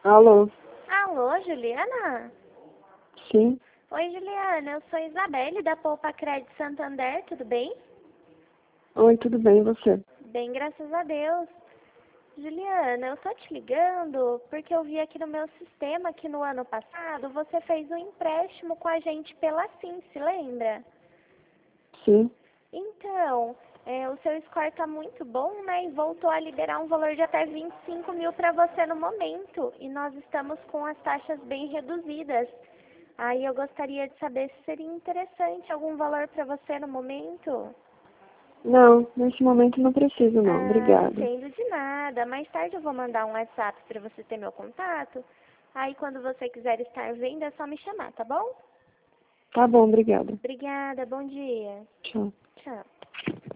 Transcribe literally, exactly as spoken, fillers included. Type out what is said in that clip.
Alô? Alô, Juliana? Sim? Oi, Juliana, eu sou Isabelle da Poupa Crédito Santander, tudo bem? Oi, tudo bem, e você? Bem, graças a Deus. Juliana, eu tô te ligando porque eu vi aqui no meu sistema que no ano passado você fez um empréstimo com a gente pela Sim, se lembra? Sim? Então, é, o seu score está muito bom, né? E voltou a liberar um valor de até vinte e cinco mil para você no momento. E nós estamos com as taxas bem reduzidas. Aí eu gostaria de saber se seria interessante algum valor para você no momento. Não, nesse momento não preciso não, Ah, obrigada. entendo de nada. Mais tarde eu vou mandar um WhatsApp para você ter meu contato. Aí quando você quiser estar vendo é só me chamar, tá bom? Tá bom, obrigada. Obrigada, bom dia. Tchau. Tchau.